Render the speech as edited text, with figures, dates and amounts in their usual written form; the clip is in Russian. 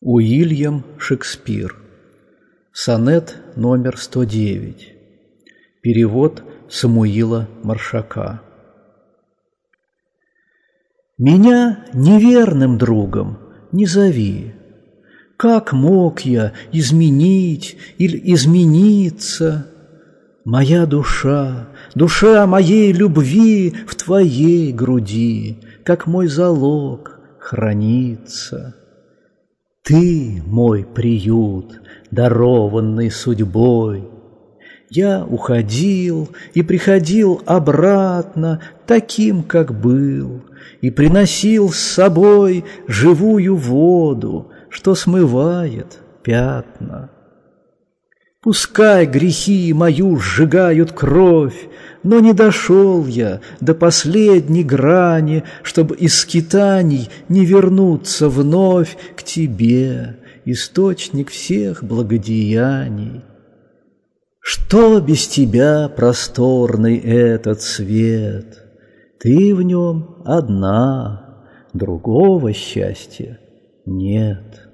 Уильям Шекспир. Сонет номер 109. Перевод Самуила Маршака. Меня неверным другом не зови. Как мог я изменить или измениться? Моя душа, душа моей любви в твоей груди, как мой залог, хранится. Ты мой приют, дарованный судьбой. Я уходил и приходил обратно, таким, как был, и приносил с собой живую воду, что смывает пятна. Пускай грехи мою сжигают кровь, но не дошел я до последней грани, чтобы из скитаний не вернуться вновь к тебе, источник всех благодеяний. Что без тебя просторный этот свет? Ты в нем одна, другого счастья нет.